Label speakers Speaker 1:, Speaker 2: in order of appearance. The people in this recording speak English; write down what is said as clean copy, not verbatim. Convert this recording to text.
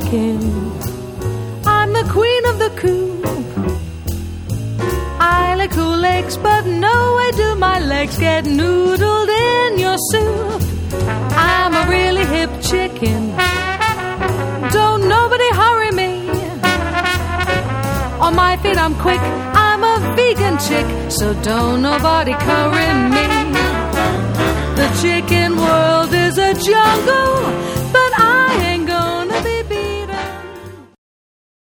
Speaker 1: chicken. I'm the queen of the coop. I like cool eggs, but no way do my legs get noodled in your soup. I'm a really hip chicken. Don't nobody hurry me. On my feet I'm quick. I'm a vegan chick, so don't nobody curry me. The chicken world is a jungle, but I